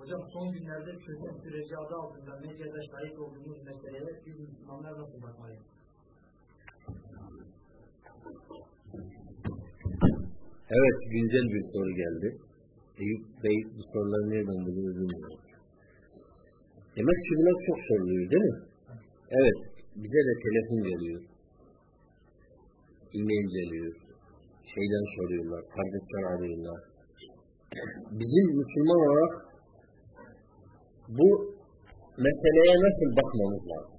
Hocam son günlerde çözüm süreci adı altında medyada şahit olduğumuz meseleye biz Müslümanlar nasıl bakmalıyız? Evet, güncel bir soru geldi. Eyüp Bey bu soruları nereden buluyor bilmiyorum. Demek ki bunlar çok soruluyor değil mi? Evet, bize de telefon geliyor. E-mail geliyor. Şeyden soruyorlar, kardeşler arıyorlar. Bizim Müslüman olarak bu meseleye nasıl bakmamız lazım?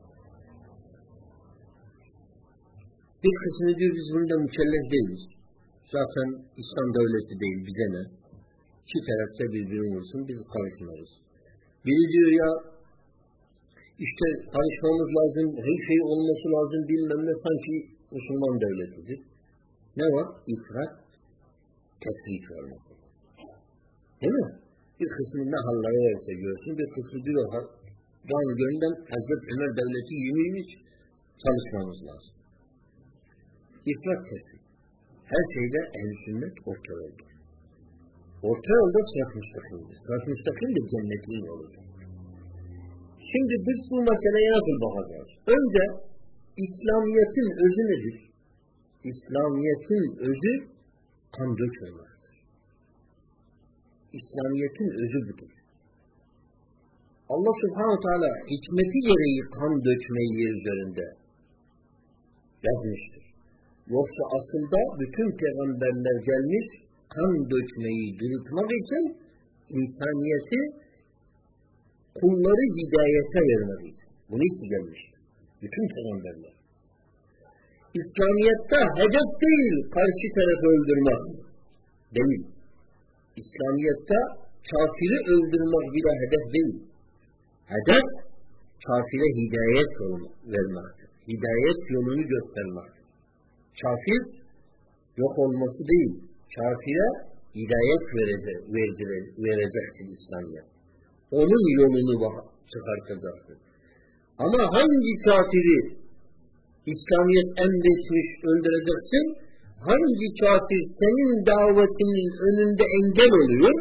Bir kısmı diyor biz bunda mükellef değiliz. Zaten İslam devleti değil, bize ne? İki tarafta birbirini vursun, biz karışmayız. Biri diyor ya, işte karışmamız lazım, her şey olması lazım, bilmem ne, sanki Müslüman devletidir. Ne var? İfrat, tefrik olması. Değil mi? Bir kısmı ne halları varsa görsün, bir kısmı diyor, canı gönülden Hazreti Ömer devleti yeminmiş, çalışmamız lazım. İfrat, tefrik. Her şeyde ehl-i sünnet orta yolda. Orta yolda sırat müstakimdir. Sırat müstakim de cennetin yoludur. Şimdi biz bu meseleye nasıl bakacağız? Önce İslamiyet'in özü nedir? İslamiyet'in özü kan dökmemektir. İslamiyet'in özü budur. Allah Subhanahu Teala hikmeti gereği kan dökmeyi yer üzerinde yazmıştır. Yoksa aslında bütün peygamberler gelmiş kan dökmeyi durutmak için insaniyeti kulları hidayete vermek için. Bunun için gelmiştir. Bütün peygamberler. İslamiyette hedef değil karşı tarafı öldürmek. Değil. İslamiyette kafiri öldürmek bile hedef değil. Hedef kafire hidayet vermektir. Hidayet yolunu göstermektir. Kafir yok olması değil. Kafire hidayet verecektir İslamiyet. Onun yolunu çıkartacaktır. Ama hangi kafiri İslamiyet emretmiş öldüreceksin? Hangi kafir senin davetinin önünde engel oluyor?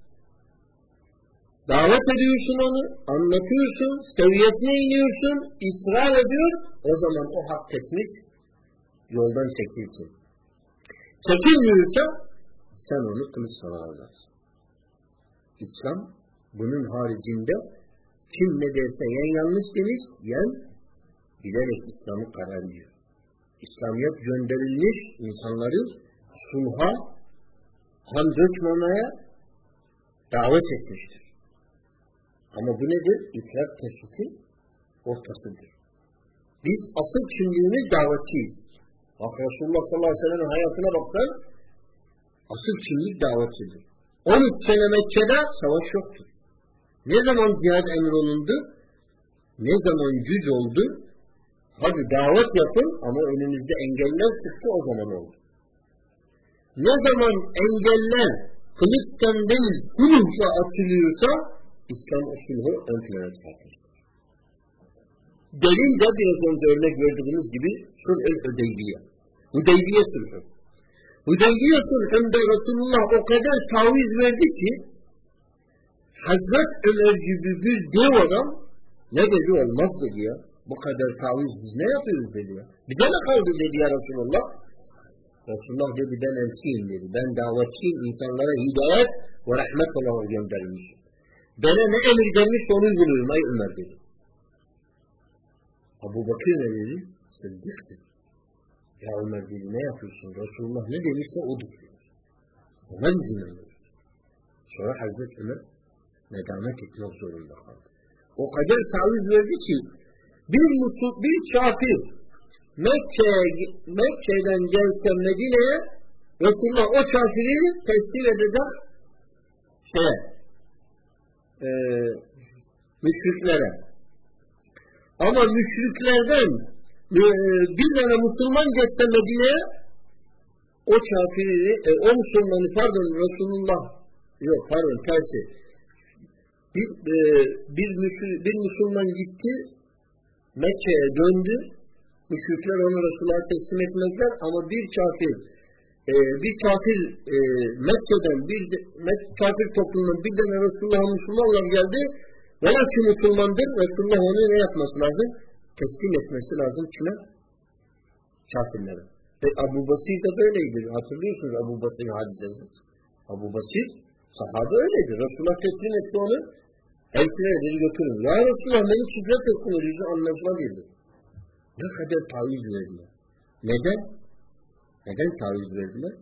Davet ediyorsun onu, anlatıyorsun, seviyesine iniyorsun, ısrar ediyor, o zaman o hak etmiş, yoldan çekilsin. Çekilmiyorsa sen onu kılıçla alacaksın. İslam bunun haricinde kim ne derse yen yanlış demiş, yen bilerek İslam'ı kararlıyor. İslamiyet gönderilmiş insanları sulha, kan dökmemeye davet etmiştir. Ama bu nedir? İfrat tefrikin ortasıdır. Biz asıl kimliğimiz davetçiyiz. Bak Resulullah sallallahu aleyhi ve sellem'in hayatına baksan asıl kimlik davetçidir. 13 sene Mekke'de savaş yoktur. Ne zaman cihad emrolundu? Ne zaman güç oldu? Hadi davet yapın ama önümüzde engeller çıktı, o zaman oldu. Ne zaman engeller kılıçtan değil sulhla açılıyorsa İslam usulü ön plana çıkartmıştır. Delil de biraz önce örnek verdiğimiz gibi Sulh-ül Hudeybiye. Hudeybiye sulhü. Hudeybiye sulhünde Resulullah o kadar taviz verdi ki Hazret Ömer gibi bir dev adam ne dedi, olmaz dedi ya. Bu kadar taviz biz ne yapıyoruz dedi ya. Bir de ne kaldı dedi ya Resulullah. Resulullah dedi ben elçiyim dedi. Ben davetçiyim, insanlara hidayet ve rahmet olarak göndermişim. Bana ne emir gelmiş onu uyguluyorum ey Ömer dedi. Ebu Bakır ne dedi? Sıddık dedi. Ya Ömer dedi ne yapıyorsun? Resulullah ne demişse odur. Ona izin veriyor. Sonra Hazreti Ömer nedamet etmek zorunda kaldı. O kadar taviz verdi ki bir kafir Mekke'den gelse Medine'ye Resulullah o kafiri teslim edecek müşriklere. Ama müşriklerden bir tane Müslüman gelse Medine'ye o kafiri, o Müslümanı Resulullah tersi. Bir Müslüman gitti Mekke'ye döndü. Müşrikler onu Resulullah'a teslim etmezler ama bir kafir bir kafir Mekke'den kafir toplumundan bir tane Resulullah'a Müslümanlar geldi. Vela ki Müslümandır. Resulullah onu ne yapması lazım? Teslim etmesi lazım kime? Kafirlere. Ve Ebu Basir de böyleydi. Hatırlıyorsunuz Ebu Basir hadisesi. Ebu Basir sahabe öyleydi. Resulullah teslim etti onu. Elçine dedi götürün. Ya Resulullah beni şifre teslim ediyorsun anlaşmalıydı. Ne kadar taviz verdiler. Neden? Neden taviz verdiler?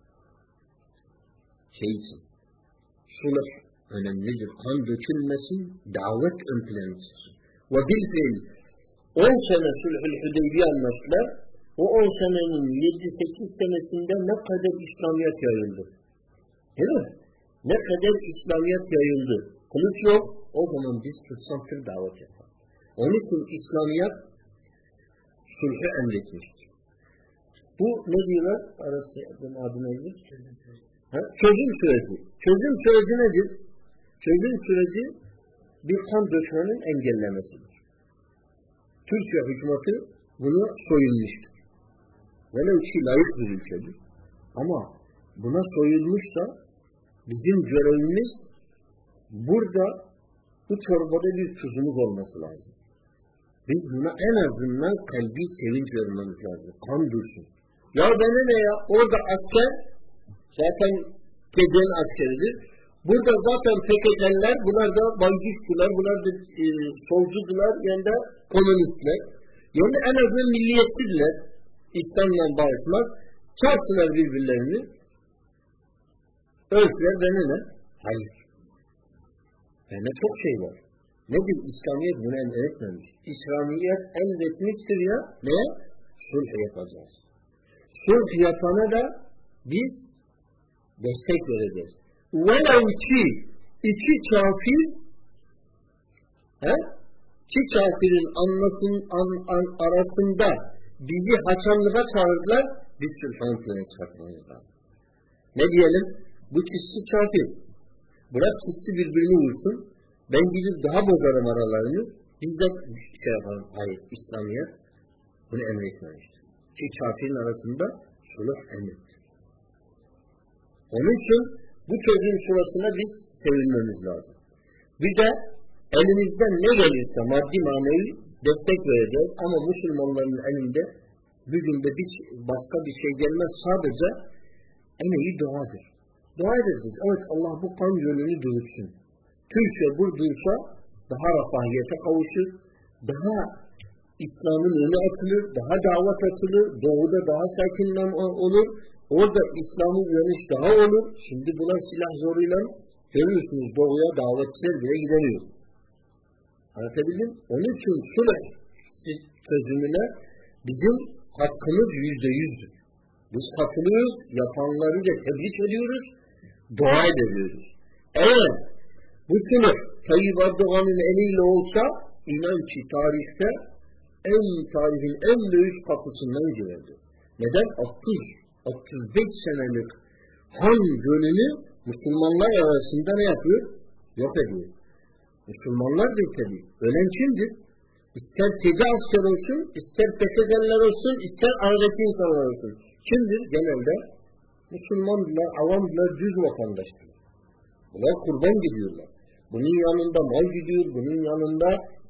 Şey için. Sulh önemlidir. Kan dökülmesin, davet ön plana çıksın. Ve bilfiil 10 sene Sulh-ül Hudeybiye anlaştılar. O 10 senenin 7-8 senesinde ne kadar İslamiyet yayıldı. Değil mi? Ne kadar İslamiyet yayıldı. Kılıç yok. O zaman biz fırsatır davet yapalım. Onun için İslamiyet sulhü emretmiştir. Bu ne diyorlar? Arası adı nedir? Çözüm süreci. Çözüm süreci nedir? Çözüm süreci bir kan dökmenin engellemesidir. Türkiye hükümeti bunu soyulmuştur. Velev ki layık bir ülkedir. Ama buna soyulmuşsa bizim görevimiz burada bu çorbada bir tuzumuz olması lazım. Biz buna en azından kalbi sevinç vermemiz lazım. Kan dursun. Ya bana ne ya? Orada asker zaten gecenin askeridir. Burada zaten PKK'liler, bunlar da baygışçılar, bunlar da solcudular, yani da komünistler. Yani en azından milliyetçiler. İslam'la bağışmaz. Çarptılar birbirlerini. Öldüler bana ne? Hayır. Yani çok şey var. Nedir? İslamiyet bunu emretmemiş. İslamiyet emretmiştir ya ne? Sulh yapacağız. Sulh yapana da biz destek vereceğiz. Velev ki iki kafir iki kafirin arasında bizi haçanlığa çağırdılar, biz sulhun plana çıkartmamız lazım. Ne diyelim? Bu çizsi kafir. Bırak çizsi birbirini vursun. Ben gidip daha bozarım aralarını. Biz de şey yapalım. Hayır, İslamiyet bunu emretmemiştir. Ki kafirin arasında sulh emrettir. Onun için bu çözüm sırasına biz sevinmemiz lazım. Bir de elimizden ne gelirse maddi manevi destek vereceğiz ama Müslümanların elinde bugün de başka bir şey gelmez, sadece en iyi duadır. Dua edeceğiz. Evet, Allah bu kan yönünü duyursun. Türkiye buradaysa daha refahiyete kavuşur, daha İslam'ın önü açılır, daha davet açılır, doğuda daha sakinlen olur, orada İslam'ın uyanış daha olur. Şimdi bunlar silah zoruyla görüyorsunuz, doğuya davetçiler bile gidemiyor. Anlatabildim? Onun için sulh çözümüne bizim hakkımız %100'dür. Biz katılıyoruz, yapanları da tebrik ediyoruz, dua ediyoruz. Eğer bu sulh Tayyip Erdoğan'ın eliyle olsa, inan ki tarihte tarihin en büyük kapısından girerdi. Neden? 30-35 senelik Han gönlünü Müslümanlar arasında ne yapıyor? Yok ediyor. Müslümanlar da tabi. Ölen kimdir? İster tedi asker olsun, ister PKK'liler olsun, ister aradaki insanlar olsun. Kimdir? Genelde Müslümanlar, avamlar, düz vatandaşlar. Bunlar kurban gidiyorlar. Bunun yanında mal gidiyor, bunun yanında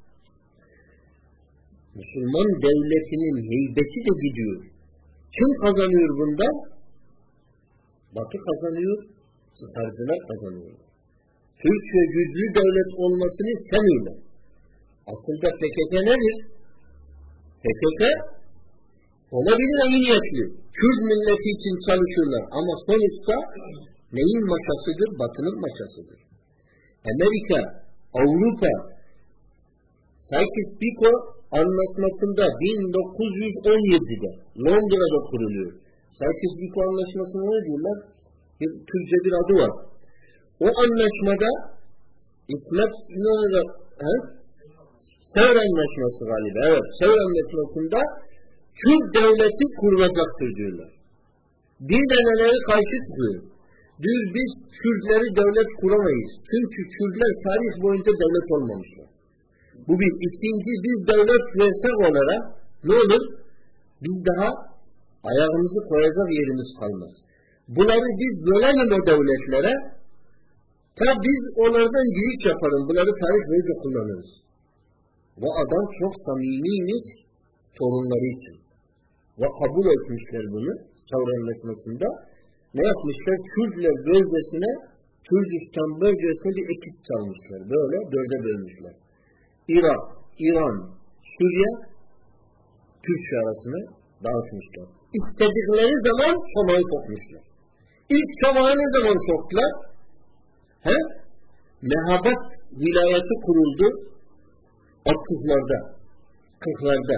Müslüman devletinin heybeti de gidiyor. Kim kazanıyor bunda? Batı kazanıyor, çıkarcılar kazanıyor. Türkiye güçlü devlet olmasını istemiyorlar. Aslında PKK nedir? PKK olabilir iyi niyetli. Kürt milleti için çalışıyorlar ama sonuçta neyin maşasıdır? Batının maşasıdır. Amerika, Avrupa, Sykes-Picot anlaşmasında 1917'de Londra'da kuruluyor. Sykes-Picot anlaşmasında ne diyorlar? Türkçe bir adı var. O anlaşmada İsmet İnönü'de Sevr Anlaşması galiba. Evet, Sevr Anlaşması'nda Kürt devleti kurulacaktır diyorlar. Bir deneleri karşı çıkıyor. Diyor biz Kürtleri devlet kuramayız. Çünkü Kürtler tarih boyunca devlet olmamışlar. Bu bir. İkinci, biz devlet versek olarak ne olur? Biz daha ayağımızı koyacak yerimiz kalmaz. Bunları biz bölelim o devletlere. Tabi biz onlardan büyük yaparım. Bunları tarih boyunca kullanırız. Ve adam çok samimiymiş torunları için. Ve kabul etmişler bunu Savr Anlaşması'nda. Ne yapmışlar? Kürtler bölgesine, Kürdistan bölgesine bir ekis çalmışlar. Böyle dörde bölmüşler. Irak, İran, Suriye, Türkçe arasına dağıtmışlar. İstedikleri zaman çomağı sokmuşlar. İlk çomağı ne zaman soktular? Mehabat vilayeti kuruldu 60'larda, 40'larda.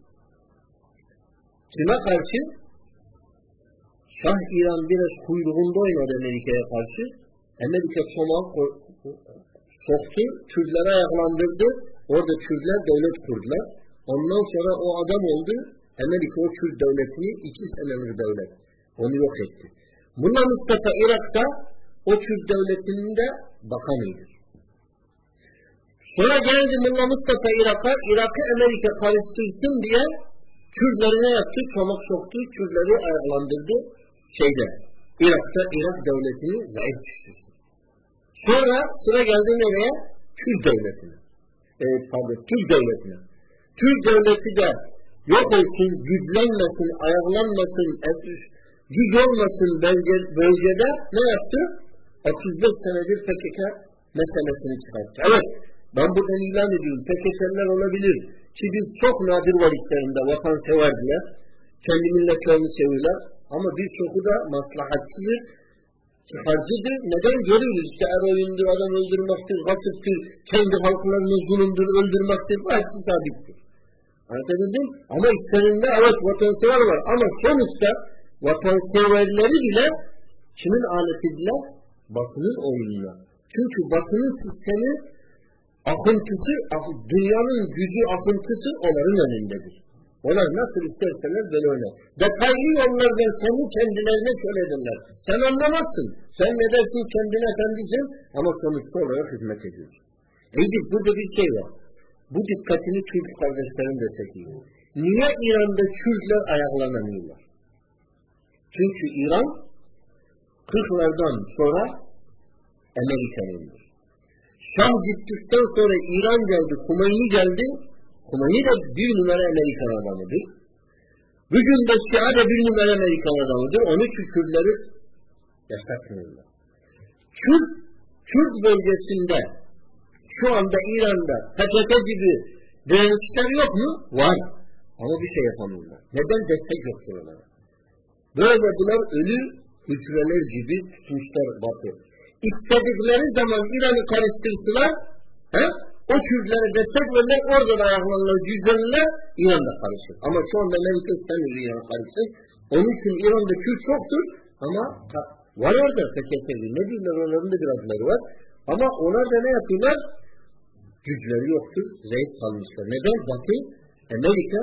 Kime karşı? Şah İran biraz kuyruğunda oynadı Amerika'ya karşı. Amerika çomağı soktu, Kürtleri ayaklandırdı. Orada Kürtler devlet kurdular. Ondan sonra o adam oldu. Amerika o Kürt devletini 2 senelik devlet. Onu yok etti. Mullah Mustafa Irak'ta o Kürt devletinin de bakanıydı. Sonra geldi Mullah Mustafa Irak'a, Irak'ı Amerika karıştırsın diye Kürtleri ne yaptı? Çomak soktu, Kürtleri ayaklandırdı. Irak'ta Irak devletini zayıf düşürdü. Sonra sıra geldi nereye? Kürt devletine. Türk devletine. Türk devleti de yok olsun, güçlenmesin, ayaklanmasın, güç olmasın bölgede ne yaptı? 35 senedir PKK meselesini çıkarttı. Evet, ben buradan ilan ediyorum. PKK'ler olabilir. Ki biz çok nadir var içlerinde vatansever diye. Kendi milletlerini seviyorlar. Ama birçoku da maslahatçıdır, çıkarcıdır. Neden görüyoruz? İşte eroindir, adam öldürmektir, gasıptır, kendi halklarını zulümdür, öldürmektir. Bu hepsi sabittir. Anlatabildim? Ama içlerinde evet vatansever var. Ama sonuçta vatanseverleri bile kimin aletidirler? Batının oyununa. Çünkü batının sistemi akıntısı, dünyanın gücü akıntısı onların önündedir. Onlar nasıl isterseler böyle oynar. Detaylı yollardan seni kendilerine söylederler. Sen anlamazsın. Sen ne dersin kendine efendisin ama sonuçta olarak hizmet ediyorsun. İyidir, burada bir şey var. Bu dikkatini Türk kardeşlerim de çekiyor. Niye İran'da Kürtler ayaklanamıyorlar? Çünkü İran 40'lardan sonra Amerika'nındır. Şah gittikten sonra İran geldi, Hümeyni geldi. Hümeyni de bir numara Amerikan adamıdır. Bugün de Şia da bir numara Amerikan adamıdır. Onun için Kürtleri yasaklıyorlar. Kürt bölgesinde şu anda İran'da PKK gibi direnişler yok mu? Var. Ama bir şey yapamıyorlar. Neden? Destek yoktur onlara. Böyle bunlar ölü hücreler gibi tutmuşlar Batı. İstedikleri zaman İran'ı karıştırsınlar, o Kürtlere destek verirler, orada da ayaklarına güçlenirler, İran'da karışır. Ama şu anda Amerika istemiyor İran'a karışır. Onun için İran'da Kürt çoktur ama var orada PKK'li. Ne diyorlar, onların da birazları var. Ama onlar da ne yapıyorlar? Güçleri yoktur, zayıf kalmışlar. Neden? Batı, Amerika,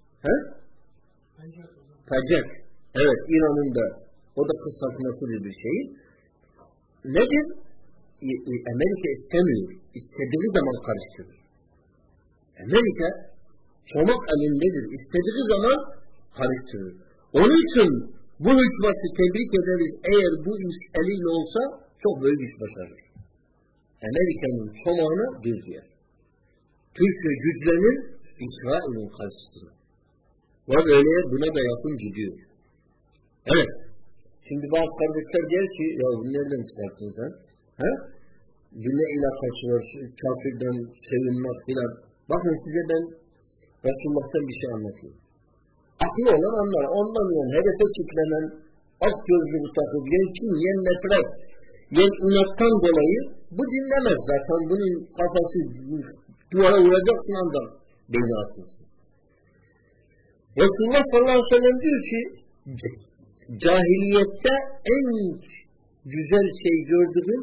Tacak. Evet, İran'ın da o da kısaltmasıdır bir şey. Nedir? Amerika istemiyor. İstediği zaman karıştırır. Amerika çomak elindedir. İstediği zaman karıştırır. Onun için bu hükümeti tebrik ederiz. Eğer bu iş eliyle olsa çok büyük iş başarır. Amerika'nın çomağına düz yer. Türkiye güçlenir İsrail'in karşısına. Ve böyle buna da yakın gidiyor. Evet. Şimdi bazı kardeşler der ki ya bunu nereden çıkarttın sen? Dinle ilakası var, kafirden sevinmek filan. Bakın size ben Resulullah'tan bir şey anlatayım. Aklı olan anlar. Ondan yani hedefe kitlenen, ak gözlüğü takıp, yen kin, yen nefret, yen inattan dolayı bu dinlemez zaten. Bunun kafası duvara vuracaksın andan beyni açılsın. Resulullah sallallahu aleyhi ve sellem diyor ki cahiliyette en güzel şey gördüğüm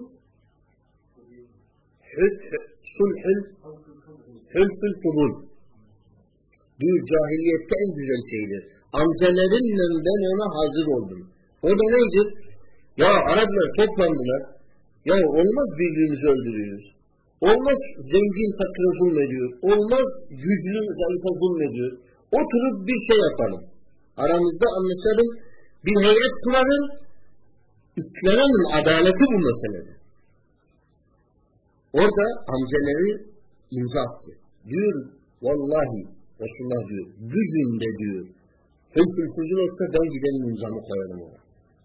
hülfül kubul diyor, cahiliyette en güzel şeydir. Amcalarımla ben ona hazır oldum. O da neydir? Ya Araplar toplandılar. Ya olmaz birbirimizi öldürüyoruz. Olmaz zengin fakire zulmediyor. Olmaz güçlü zayıfa zulmediyor. Oturup bir şey yapalım. Aramızda anlaşalım. Bir heyet kuralım. İslam'ın adaleti bu meselede. Orada amcaları imza attı. Diyor vallahi Resulullah diyor gücünde diyor hüküm huzur olsa ben gidelim imzamı koyarım ona.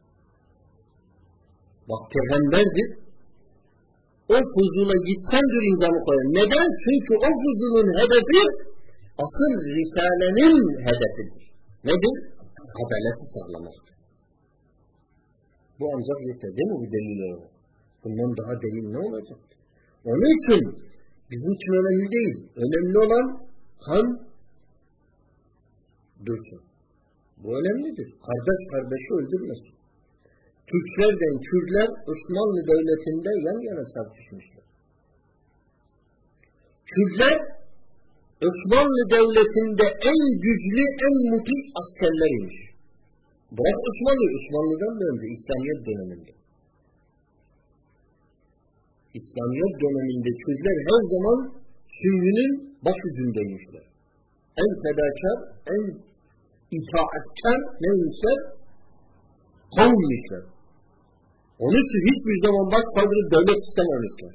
Bak peygamberdir. O huzura gitsendir imzamı koyarım. Neden? Çünkü o huzurun hedefi asıl Risale'nin hedefidir. Nedir? Adaleti sağlamaktır. Bu ancak yeter değil mi bu delil olarak? Bundan daha delil ne olacak? Onun için bizim için önemli değil. Önemli olan kan dursun. Bu önemlidir. Kardeş kardeşi öldürmesin. Türklerden Kürtler Osmanlı Devleti'nde yan yana çarpışmışlar. Kürtler Osmanlı Devleti'nde en güçlü, en mutlak askerleriymiş. Bırak Osmanlı'dan da önce İslamiyet döneminde. İslamiyet döneminde Kürtler her zaman Sünninin başucundaymışlar. En fedakar, en itaatkar neymişler? Kavmmişler. Onun için hiçbir zaman başkaldırı devlet istememişler.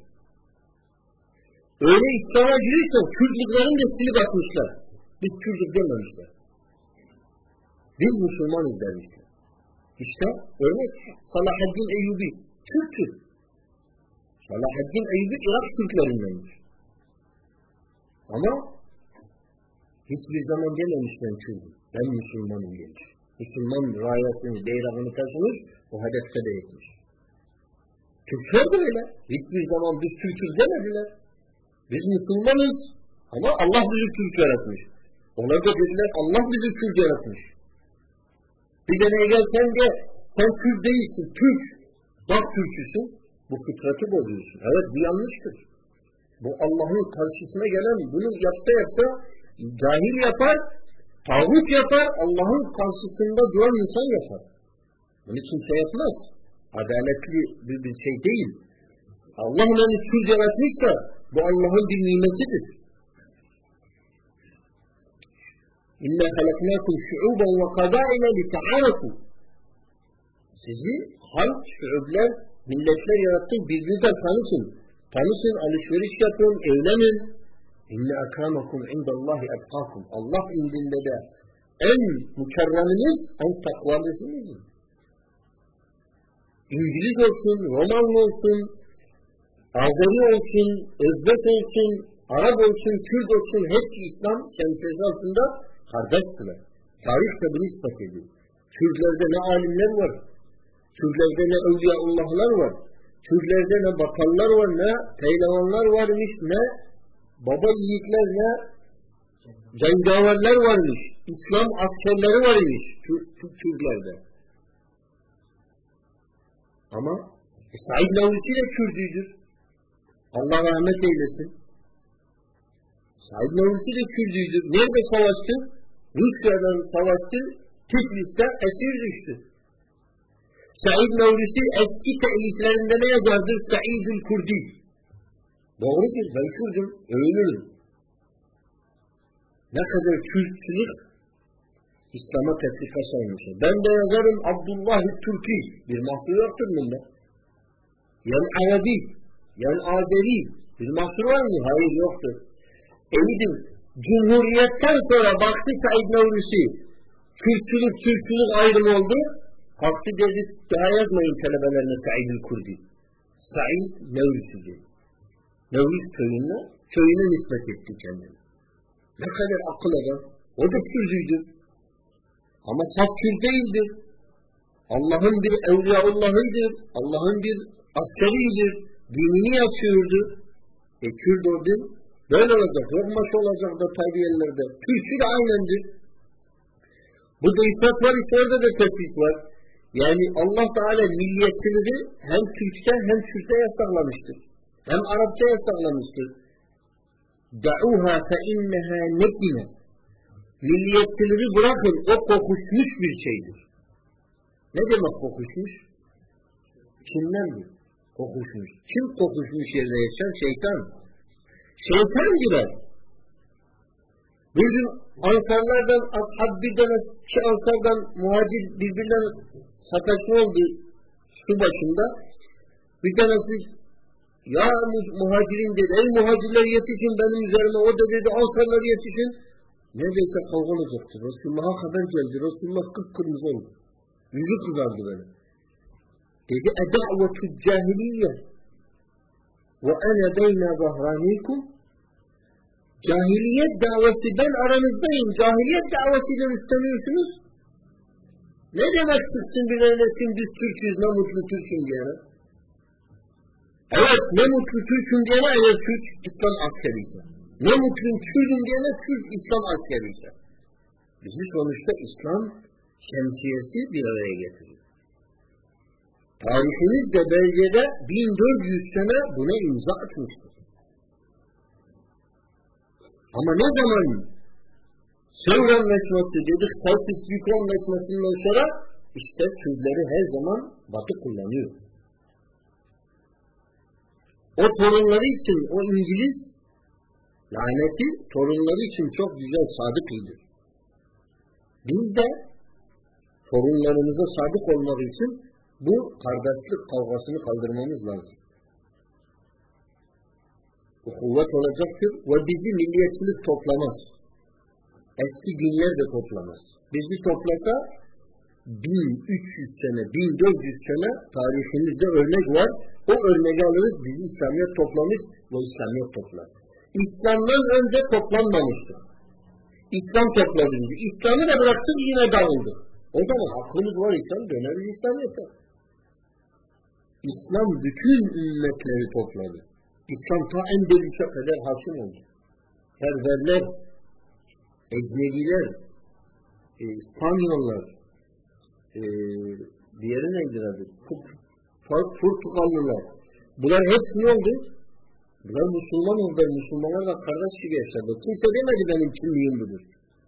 Öyle İslam'a girirken Kürtliklerin de silip atmışlar. Biz Kürtlik dememişler. Biz Müslümanız demişler. İşte öyle Salahaddin Eyyubi Türktür. Salahaddin Eyyubi Irak Türklerindendir. Ama hiçbir zaman dememiş ben Kürt'üm. Ben Müslümanım demiş. Müslüman rayasını, beyrağını taşımış, o hedefte de etmiş. Türkler de öyle. Hiçbir zaman biz Türk'üz demediler. Biz Müslümanız ama Allah bizi Türk yaratmış. Onlar da dediler Allah bizi Türk yaratmış. Bir de ne gelsen de sen Türk değilsin, Türk. Bak Türk'üsün, bu fıtratı bozuyorsun. Evet bu yanlıştır. Bu Allah'ın karşısına gelen bunu yapsa cahil yapar, tağut yapar, Allah'ın karşısında duran insan yapar. Bunu kimse yapmaz. Adaletli bir şey değil. Allah onu Türk yaratmışsa bu Allah'ın bir nimetidir. İnna halaknakum şu'uben ve kabâile lita'arafu. Sizi halk, şu'ubler, milletler yarattık, birbirinizden tanışın. Tanışın, alışveriş yapın, evlenin. İnne akramakum indallahi etkakum. Allah indinde de en mükerreminiz, en takvalısınız. İngiliz olsun, Romanlı olsun, Azeri olsun, Özbek olsun, Arap olsun, Kürt olsun, hepsi İslam şemsiyesi altında kardeştiler. Tarih de bunu ispat ediyor. Kürtlerde ne alimler var, Kürtlerde ne evliyaullahlar var, Kürtlerde ne bakanlar var, ne pehlivanlar varmış, ne baba yiğitler, ne cengaverler varmış, İslam askerleri varmış Kürtlerde. Ama Said Nursi de Kürt'üdür. Allah rahmet eylesin. Said Nursi de Kürt'üdür. Nerede savaştı? Rusya'dan savaştı. Tiflis'te esir düştü. Said Nursi eski teliflerinde ne yazardır? Saidül Kurdi. Doğrudur. Ben Kürt'üm. Övünürüm. Ne kadar Kürtlük İslam'a tetkika saymışım. Ben de yazarım Abdullah Türki. Bir mahsur yoktur bunda. Yani Arabi, yani Azeri. Bir mahsur var mı? Hayır yoktur. Eydim. Cumhuriyetten sonra baktı Said Nursi. Kürtçülük, Türkçülük ayrım oldu. Kalktı dedi, daha yazmayın talebelerine Saidül Kurdi. Said Nursi'di. Nursi köyüne nispet etti kendini. Ne kadar akıl adam. O da Kürt'üydü. Ama saf Kürt değildir. Allah'ın bir evliyaullahıdır. Allah'ın bir askeridir. Dinini yaşıyordu. Kürt oldu. Böyle olacak. Lokmaş olacak da terbiyelerde. Türkçü de aynendir. Bu da ispat var. Orada da tespit var. Yani Allah Teala milliyetçiliği hem Türkçe hem Kürt'e yasaklamıştır. Hem Arapça yasaklamıştır. Da'uha fe inneha nekine. Milliyetçiliği bırakın, o kokuşmuş bir şeydir. Ne demek kokuşmuş? Kimden mi? Kokuşmuş. Kim kokuşmuş yerde yaşar? Şeytan. Şeytan girer. Bir gün ansarlardan, ashab bir tane iki ansardan muhacir birbirine sataşma oldu. su başında bir tanesi ya muhacirin dedi. Ey muhacirler yetişin benim üzerime. O da dedi Ansarlar yetişin. Neredeyse kavga olacaktı. Resulullah'a haber geldi. Resulullah kıpkırmızı oldu. Yüzü kızardı böyle. Dedi eda'vetu cahiliye ve ene beyne zahranikum. Cahiliyet davası ben aranızdayım. Cahiliyet davasıyla üstleniyorsunuz. Ne demek çıksın bir öylesin biz Türk'üz ne mutlu Türk'üm diyene. Evet ne mutlu Türk'üm diyene eğer Türk İslam askeriyse. Ne mutlu Türk'üm diyene Türk İslam askeriyse. Bizi sonuçta İslam şemsiyesi bir araya getiriyor. Tarihimiz de belgede 1400 sene buna imza atmıştır. Ama ne zaman Sevr Anlaşması dedik, Sykes-Picot Anlaşması'ndan sonra işte Türkleri her zaman Batı kullanıyor. O torunları için, o İngiliz laneti torunları için çok güzel sadık idir. Biz de torunlarımıza sadık olmak için bu kardeşlik kavgasını kaldırmamız lazım. Bu kuvvet olacaktır ve bizi milliyetçilik toplamaz. Eski günler de toplamaz. Bizi toplasa 1300 sene, 1400 sene tarihimizde örnek var. O örneği alırız, bizi İslamiyet toplamış ve İslamiyet toplar. İslam'dan önce toplanmamıştır. İslam topladı bizi. İslam'ı da bıraktık yine dağıldık. O zaman aklımız var insan döneriz İslamiyet'e. İslam bütün ümmetleri topladı. İslam ta Endelüs'e kadar hakim oldu. Berberler, Ecnebiler, İspanyollar, diğeri neydi adı? Portugallılar. Bunlar hepsi ne oldu? Bunlar Müslüman oldular. Müslümanlarla kardeş gibi yaşadı. Kimse demedi benim kimliğim budur.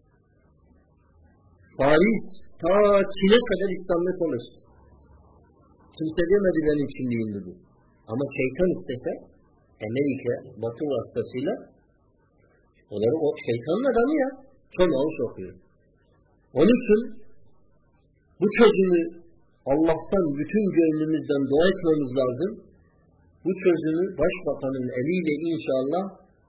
Paris ta Çin'e kadar İslamiyet oluştu. Kimse demedi benim kimliğim budur. Ama şeytan istese Amerika, Batı vasıtasıyla onları o şeytanın adamı ya çomağı sokuyor. Onun için bu çözümü Allah'tan bütün gönlümüzden dua etmemiz lazım. Bu çözümü Başbakanın eliyle inşallah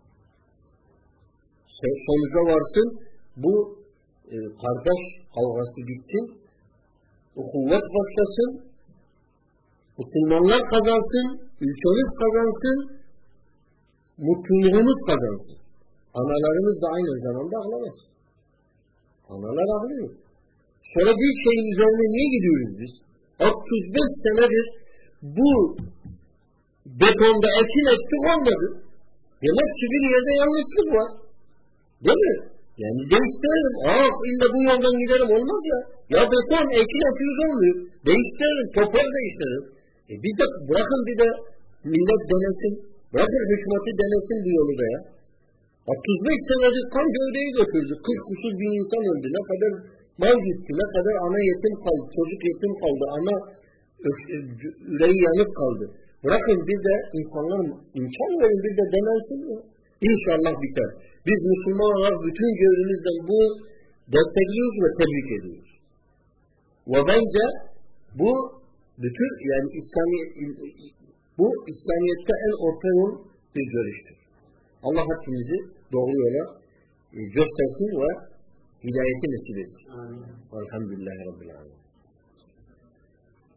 sonuca varsın. Bu kardeş kavgası bitsin. Bu kuvvet başlasın. Müslümanlar kazansın. Ülkemiz kazansın. Mutluluğumuz kazansın. Analarımız da aynı zamanda ağlamaz. Analar ağlıyor. Sonra bir şeyin üzerine niye gidiyoruz biz? 65 senedir bu betonda ekin eksik olmadı. Demek ki bir yerde yanlışlık var. Değil mi? Yani değiştirelim. İlla bu yoldan gidelim olmaz ya. Ya beton ekin ekiyoruz olmuyor. Değiştirelim. Toprak değiştirelim. Bir de bırakın bir de millet denesin. Bırakın hükümeti denesin bu yolu da ya. 35 senedir kan gövdeyi götürdü. 40 kusur bin insan öldü. Ne kadar mal gitti. Ne kadar ana yetim kaldı. Çocuk yetim kaldı. Ana yüreği yanıp kaldı. Bırakın bir de insanlar imkan verin bir de denensin ya. İnşallah biter. Biz Müslüman olarak bütün gönlümüzden bu destekliyoruz ve tebrik ediyoruz. Ve bence bu bütün yani bu İslamiyet'te en orta yol bir görüştür. Allah hepimizi doğru yola göstersin ve hidayeti nasip etsin. Elhamdülillahi Rabbil Alemin.